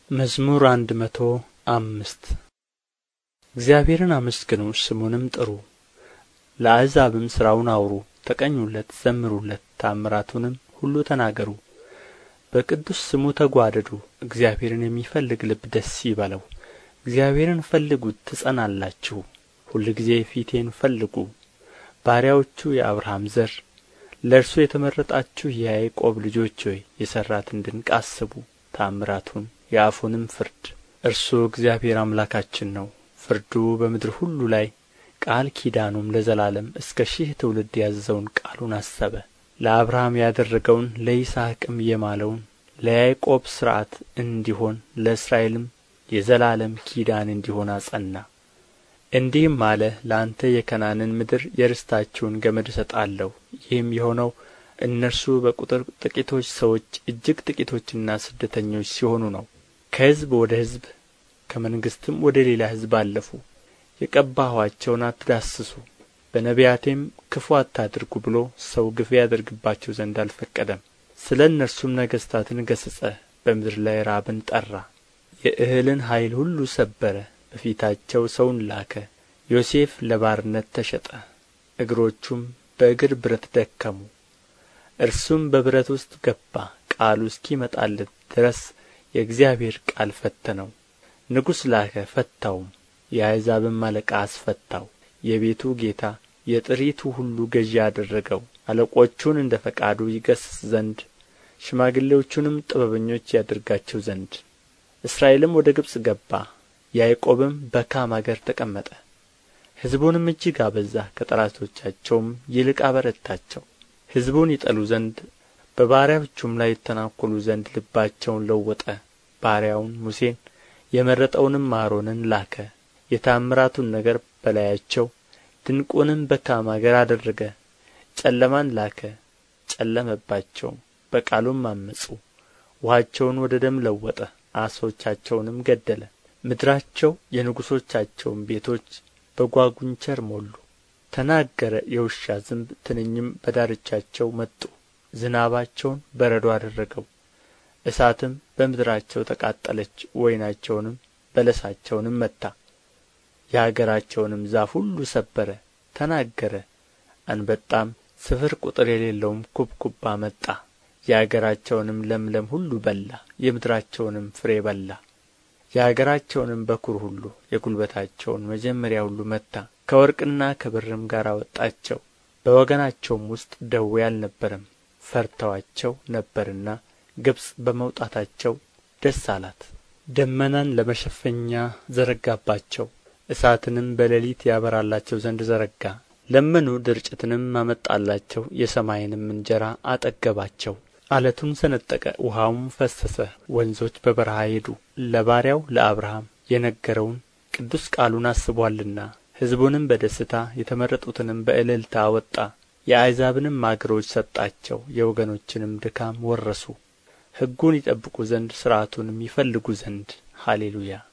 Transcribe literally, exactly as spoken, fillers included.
መዝሙር አንድ መቶ አምስት እግዚአብሔርን አመስግኑ ስሙንም ጥሩ፣ ለአሕዛብም ሥራውን አውሩ። ተቀኙለት፣ ዘምሩለት፣ ተአምራቱንም ሁሉ ተናገሩ። በቅዱስ ስሙ ተጓደዱ፣ እግዚአብሔርን የሚፈልግ ልብ ደስ ይበለው። እግዚአብሔርን ፈልጉት ትጸናላችሁ፣ ሁልጊዜ ፊቴን ፈልጉ። ባሪያዎቹ የአብርሃም ዘር፣ ለእርሱ የተመረጣችሁ የያዕቆብ ልጆች ሆይ የሠራትን ድንቅ አስቡ፣ ተአምራቱን የአፉንም ፍርድ። እርሱ እግዚአብሔር አምላካችን ነው፣ ፍርዱ በምድር ሁሉ ላይ፣ ቃል ኪዳኑም ለዘላለም። እስከ ሺህ ትውልድ ያዘዘውን ቃሉን አሰበ። ለአብርሃም ያደረገውን ለይስሐቅም የማለውን ለያዕቆብ ሥርዓት እንዲሆን ለእስራኤልም የዘላለም ኪዳን እንዲሆን አጸና። እንዲህም አለ፣ ለአንተ የከናንን ምድር የርስታችሁን ገመድ እሰጣለሁ። ይህም የሆነው እነርሱ በቁጥር ጥቂቶች ሰዎች እጅግ ጥቂቶችና ስደተኞች ሲሆኑ ነው። ከሕዝብ ወደ ሕዝብ ከመንግሥትም ወደ ሌላ ሕዝብ አለፉ። የቀባኋቸውን አትዳስሱ፣ በነቢያቴም ክፉ አታድርጉ ብሎ ሰው ግፍ ያደርግባቸው ዘንድ አልፈቀደም። ስለ እነርሱም ነገሥታትን ገሠጸ፣ በምድር ላይ ራብን ጠራ። የእህልን ኃይል ሁሉ ሰበረ፣ በፊታቸው ሰውን ላከ። ዮሴፍ ለባርነት ተሸጠ፣ እግሮቹም በእግር ብረት ደከሙ። እርሱም በብረት ውስጥ ገባ፣ ቃሉ እስኪመጣለት ድረስ የእግዚአብሔር ቃል ፈተነው። ንጉሥ ላከ ፈታውም፣ የአሕዛብም አለቃ አስፈታው። የቤቱ ጌታ የጥሪቱ ሁሉ ገዢ አደረገው። አለቆቹን እንደ ፈቃዱ ይገሥጽ ዘንድ ሽማግሌዎቹንም ጥበበኞች ያደርጋቸው ዘንድ። እስራኤልም ወደ ግብጽ ገባ፣ ያዕቆብም በካም አገር ተቀመጠ። ሕዝቡንም እጅግ አበዛ፣ ከጠላቶቻቸውም ይልቅ አበረታቸው። ሕዝቡን ይጠሉ ዘንድ በባሪያዎቹም ላይ ይተናኰሉ ዘንድ ልባቸውን ለወጠ። ባሪያውን ሙሴን የመረጠውንም አሮንን ላከ። የተአምራቱን ነገር በላያቸው ድንቁንም በካም አገር አደረገ። ጨለማን ላከ፣ ጨለመባቸውም፣ በቃሉም ዐመፁ። ውኃቸውን ወደ ደም ለወጠ፣ ዓሦቻቸውንም ገደለ። ምድራቸው የንጉሦቻቸውም ቤቶች በጓጕንቸር ሞሉ። ተናገረ የውሻ ዝንብ፣ ትንኝም በዳርቻቸው መጡ። ዝናባቸውን በረዶ አደረገው፣ እሳትም በምድራቸው ተቃጠለች። ወይናቸውንም በለሳቸውንም መታ፣ የአገራቸውንም ዛፍ ሁሉ ሰበረ። ተናገረ፣ አንበጣም ስፍር ቁጥር የሌለውም ኩብኩባ መጣ። የአገራቸውንም ለምለም ሁሉ በላ፣ የምድራቸውንም ፍሬ በላ። የአገራቸውንም በኵር ሁሉ የጕልበታቸውን መጀመሪያ ሁሉ መታ። ከወርቅና ከብርም ጋር አወጣቸው፣ በወገናቸውም ውስጥ ደዌ አልነበረም። ፈርተዋቸው ነበርና ግብጽ በመውጣታቸው ደስ አላት። ደመናን ለመሸፈኛ ዘረጋባቸው፣ እሳትንም በሌሊት ያበራላቸው ዘንድ ዘረጋ። ለመኑ፣ ድርጭትንም አመጣላቸው፣ የሰማይንም እንጀራ አጠገባቸው። ዓለቱን ሰነጠቀ፣ ውኃውም ፈሰሰ፣ ወንዞች በበረሃ ሄዱ። ለባሪያው ለአብርሃም የነገረውን ቅዱስ ቃሉን አስቦአልና፣ ሕዝቡንም በደስታ የተመረጡትንም በእልልታ አወጣ። የአሕዛብንም አገሮች ሰጣቸው፣ የወገኖችንም ድካም ወረሱ። ሕጉን ይጠብቁ ዘንድ ሥርዓቱንም ይፈልጉ ዘንድ። ሃሌሉያ።